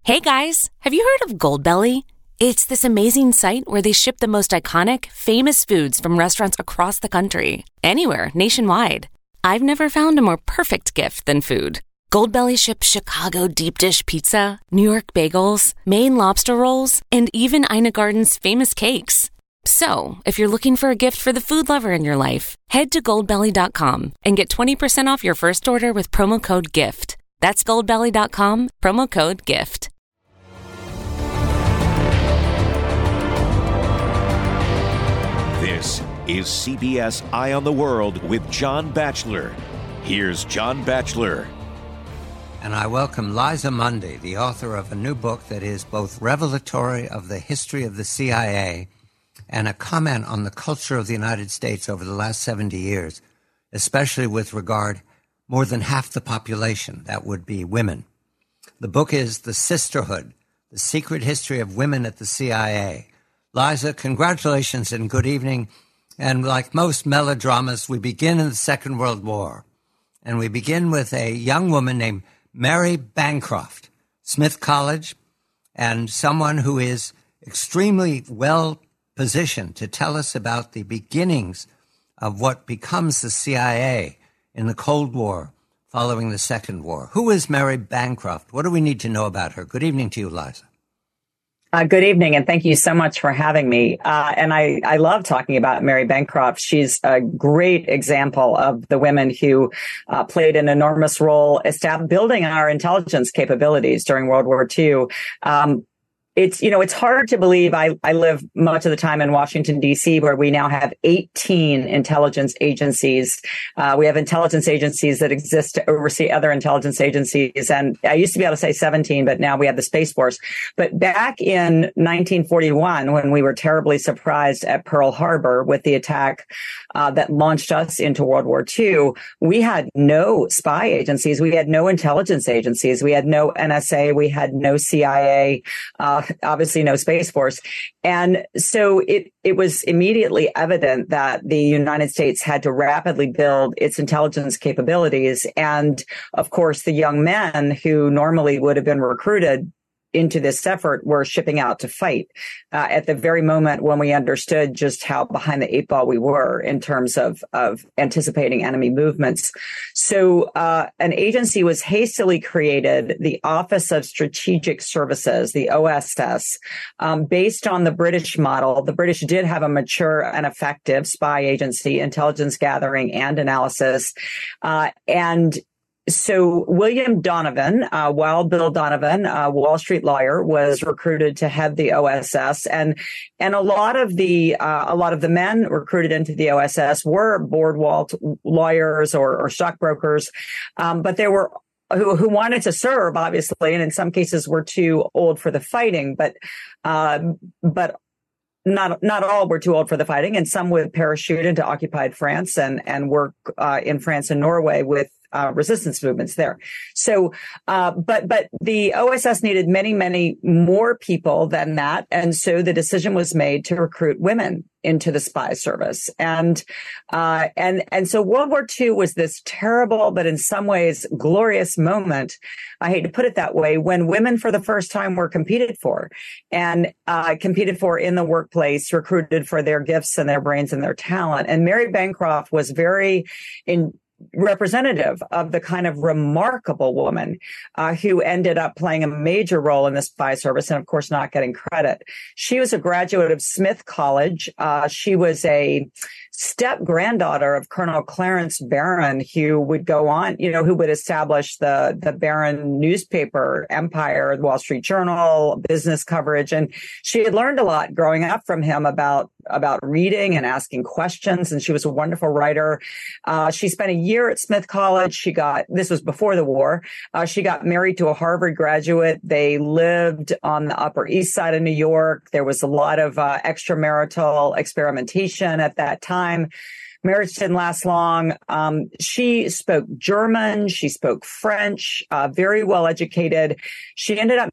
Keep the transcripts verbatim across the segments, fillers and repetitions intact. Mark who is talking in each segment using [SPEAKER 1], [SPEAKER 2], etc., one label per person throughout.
[SPEAKER 1] Hey guys, have you heard of Goldbelly? It's this amazing site where they ship the most iconic, famous foods from restaurants across the country, anywhere, nationwide. I've never found a more perfect gift than food. Goldbelly ships Chicago deep dish pizza, New York bagels, Maine lobster rolls, and even Ina Garden's famous cakes. So, if you're looking for a gift for the food lover in your life, head to goldbelly dot com and get twenty percent off your first order with promo code GIFT. That's goldbelly dot com, promo code GIFT.
[SPEAKER 2] This is C B S Eye on the World with John Batchelor. Here's John Batchelor.
[SPEAKER 3] And I welcome Liza Mundy, the author of a new book that is both revelatory of the history of the C I A and a comment on the culture of the United States over the last seventy years, especially with regard more than half the population, that would be women. The book is The Sisterhood, The Secret History of Women at the C I A. Liza, congratulations and good evening. And like most melodramas, we begin in the Second World War. And we begin with a young woman named Mary Bancroft, Smith College, and someone who is extremely well positioned to tell us about the beginnings of what becomes the C I A in the Cold War following the Second War. Who is Mary Bancroft? What do we need to know about her? Good evening to you, Liza.
[SPEAKER 4] Uh, good evening, and thank you so much for having me. Uh, and I, I love talking about Mary Bancroft. She's a great example of the women who uh, played an enormous role estab- building our intelligence capabilities during World War Two. Um, It's, you know, it's hard to believe. I, I live much of the time in Washington, D C, where we now have eighteen intelligence agencies. Uh, we have intelligence agencies that exist to oversee other intelligence agencies. And I used to be able to say seventeen, but now we have the Space Force. But back in nineteen forty-one, when we were terribly surprised at Pearl Harbor with the attack uh, that launched us into World War Two, we had no spy agencies. We had no intelligence agencies. We had no N S A. We had no C I A. Uh, obviously no Space Force. And so it, it was immediately evident that the United States had to rapidly build its intelligence capabilities. And of course, the young men who normally would have been recruited into this effort were shipping out to fight uh, at the very moment when we understood just how behind the eight ball we were in terms of, of anticipating enemy movements. So uh, an agency was hastily created, the Office of Strategic Services, the O S S, um, based on the British model. The British did have a mature and effective spy agency, intelligence gathering and analysis. Uh, and So William Donovan, uh, Wild Bill Donovan, a Wall Street lawyer, was recruited to head the O S S, and and a lot of the uh, a lot of the men recruited into the O S S were boardwalk lawyers or, or stockbrokers, um, but there were who who wanted to serve, obviously, and in some cases were too old for the fighting, but uh, but. Not not all were too old for the fighting, and some would parachute into occupied France and and work uh, in France and Norway with uh, resistance movements there. So, uh, but but the O S S needed many many more people than that, and so the decision was made to recruit women into the spy service. And uh, and and so World War Two was this terrible, but in some ways glorious moment. I hate to put it that way, when women for the first time were competed for, and uh, competed for in the workplace, recruited for their gifts and their brains and their talent. And Mary Bancroft was very in. representative of the kind of remarkable woman uh, who ended up playing a major role in the spy service and, of course, not getting credit. She was a graduate of Smith College. Uh, she was a step granddaughter of Colonel Clarence Barron, who would go on, you know, who would establish the, the Barron newspaper empire, the Wall Street Journal, business coverage. And she had learned a lot growing up from him about, about reading and asking questions. And she was a wonderful writer. Uh, she spent a year at Smith College. She got, this was before the war. Uh, she got married to a Harvard graduate. They lived on the Upper East Side of New York. There was a lot of uh, extramarital experimentation at that time. Marriage didn't last long. Um, she spoke German. She spoke French, uh, very well educated. She ended up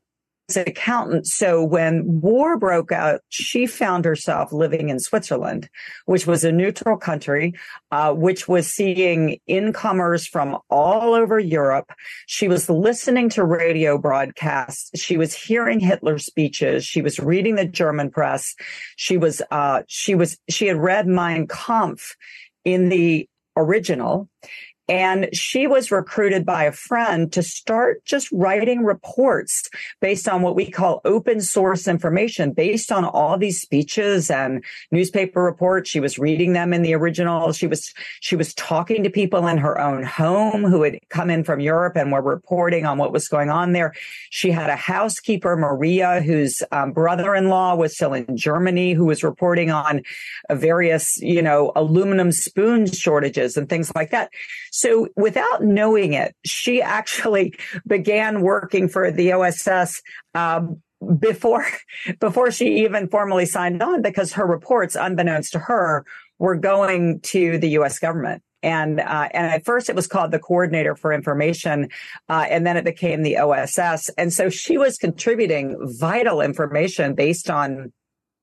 [SPEAKER 4] accountant. So when war broke out, she found herself living in Switzerland, which was a neutral country, uh, which was seeing incomers from all over Europe. She was listening to radio broadcasts. She was hearing Hitler's speeches. She was reading the German press. She was, uh, she was, she had read Mein Kampf in the original. And she was recruited by a friend to start just writing reports based on what we call open source information, based on all these speeches and newspaper reports. She was reading them in the original. She was, she was talking to people in her own home who had come in from Europe and were reporting on what was going on there. She had a housekeeper, Maria, whose um, brother-in-law was still in Germany, who was reporting on uh, various, you know, aluminum spoon shortages and things like that. So without knowing it, she actually began working for the O S S um, before before she even formally signed on, because her reports, unbeknownst to her, were going to the U S government. And uh, and at first it was called the Coordinator for Information, uh, and then it became the O S S. And so she was contributing vital information based on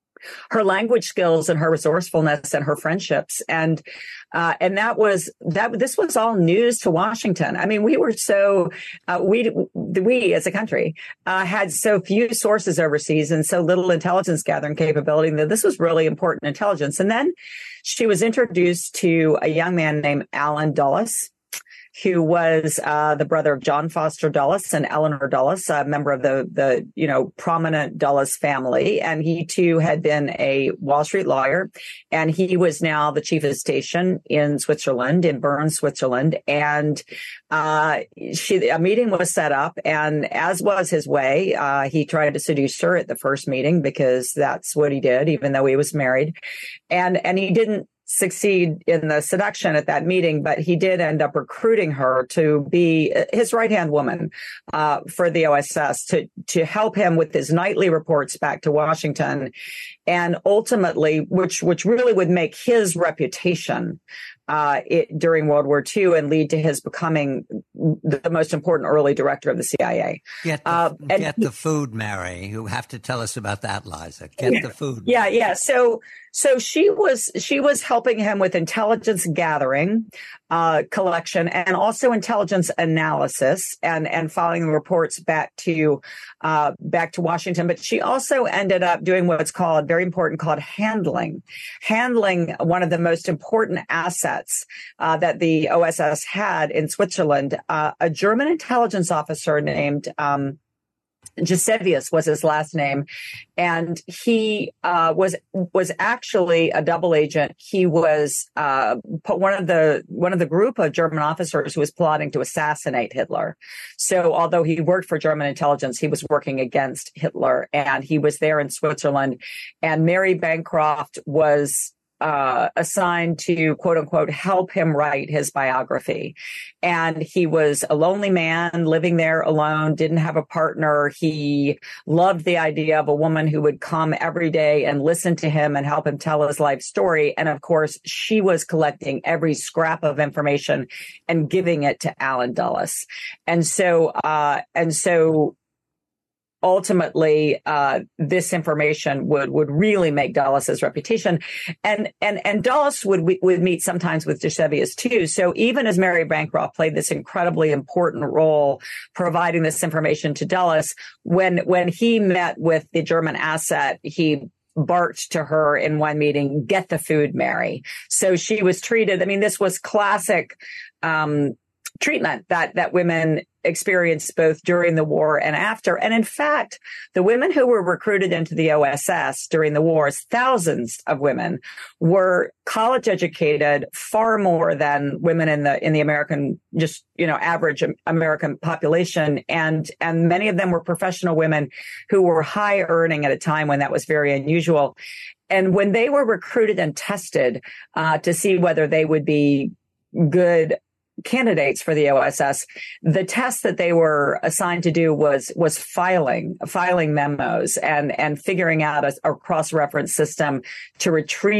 [SPEAKER 4] her language skills and her resourcefulness and her friendships. And, uh, and that was, that, this was all news to Washington. I mean, we were so, uh, we, we as a country, uh, had so few sources overseas and so little intelligence gathering capability that this was really important intelligence. And then she was introduced to a young man named Allen Dulles, who was uh, the brother of John Foster Dulles and Eleanor Dulles, a member of the, the, you know, prominent Dulles family. And he too had been a Wall Street lawyer. And he was now the chief of station in Switzerland, in Bern, Switzerland. And uh, she, a meeting was set up. And as was his way, uh, he tried to seduce her at the first meeting, because that's what he did, even though he was married. And, and he didn't succeed in the seduction at that meeting, but he did end up recruiting her to be his right-hand woman uh, for the O S S, to to help him with his nightly reports back to Washington, and ultimately, which which really would make his reputation uh, it, during World War Two and lead to his becoming the most important early director of the C I A.
[SPEAKER 3] Get the, uh, get the food, Mary. You have to tell us about that, Liza. Get
[SPEAKER 4] yeah,
[SPEAKER 3] the food.
[SPEAKER 4] Yeah, yeah. So. So she was she was helping him with intelligence gathering, uh, collection, and also intelligence analysis, and and filing reports back to uh, back to Washington. But she also ended up doing what's called, very important, called handling, handling one of the most important assets uh, that the O S S had in Switzerland. Uh, a German intelligence officer named Um, Gisevius was his last name, and he uh, was was actually a double agent. He was uh, one of the one of the group of German officers who was plotting to assassinate Hitler. So, although he worked for German intelligence, he was working against Hitler, and he was there in Switzerland. And Mary Bancroft was Uh, assigned to, quote unquote, help him write his biography. And he was a lonely man living there alone, didn't have a partner. He loved the idea of a woman who would come every day and listen to him and help him tell his life story. And of course, she was collecting every scrap of information and giving it to Allen Dulles. And so, uh, and so, ultimately, uh, this information would, would really make Dulles's reputation. And, and, and Dulles would, would meet sometimes with Gisevius too. So even as Mary Bancroft played this incredibly important role, providing this information to Dulles, when, when he met with the German asset, he barked to her in one meeting, "Get the food, Mary." So she was treated. I mean, this was classic, um, treatment that, that women experienced both during the war and after. And in fact, the women who were recruited into the O S S during the wars, thousands of women, were college educated, far more than women in the, in the American, just, you know, average American population. And, and many of them were professional women who were high earning at a time when that was very unusual. And when they were recruited and tested, uh, to see whether they would be good candidates for the O S S, the test that they were assigned to do was was filing filing memos and and figuring out a, a cross-reference system to retrieve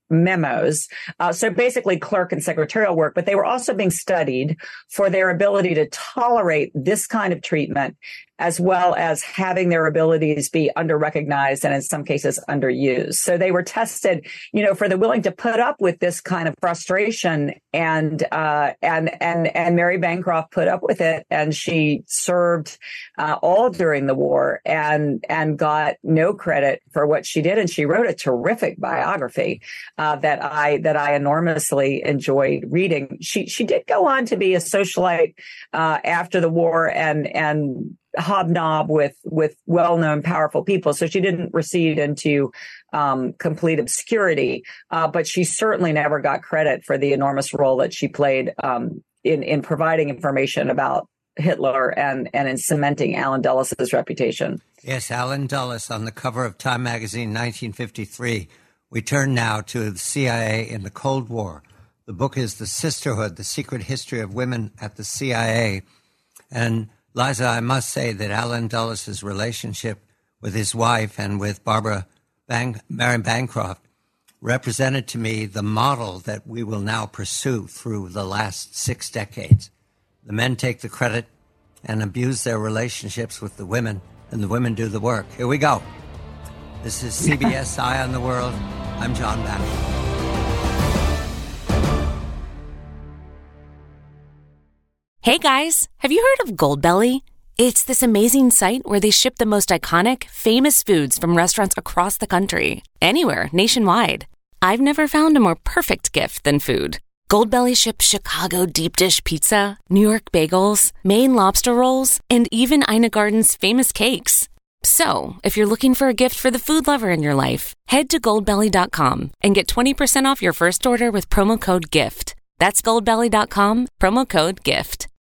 [SPEAKER 4] memos. Uh, so basically clerk and secretarial work, but they were also being studied for their ability to tolerate this kind of treatment, as well as having their abilities be under-recognized and in some cases underused. So they were tested, you know, for the willing to put up with this kind of frustration. And uh, and and and Mary Bancroft put up with it, and she served uh, all during the war and and got no credit for what she did. And she wrote a terrific biography uh, that I that I enormously enjoyed reading. She she did go on to be a socialite uh, after the war and and. hobnob with with well-known powerful people. So she didn't recede into um, complete obscurity, uh, but she certainly never got credit for the enormous role that she played um, in in providing information about Hitler and and in cementing Allen Dulles' reputation.
[SPEAKER 3] Yes, Allen Dulles on the cover of Time magazine, nineteen fifty-three. We turn now to the C I A in the Cold War. The book is The Sisterhood, The Secret History of Women at the C I A. And Liza, I must say that Allen Dulles' relationship with his wife and with Barbara Ban- Mary Bancroft represented to me the model that we will now pursue through the last six decades. The men take the credit and abuse their relationships with the women, and the women do the work. Here we go. This is C B S Eye on the World. I'm John Batchelor.
[SPEAKER 1] Hey guys, have you heard of Goldbelly? It's this amazing site where they ship the most iconic, famous foods from restaurants across the country, anywhere, nationwide. I've never found a more perfect gift than food. Goldbelly ships Chicago deep dish pizza, New York bagels, Maine lobster rolls, and even Ina Garten's famous cakes. So, if you're looking for a gift for the food lover in your life, head to goldbelly dot com and get twenty percent off your first order with promo code GIFT. That's goldbelly dot com, promo code GIFT.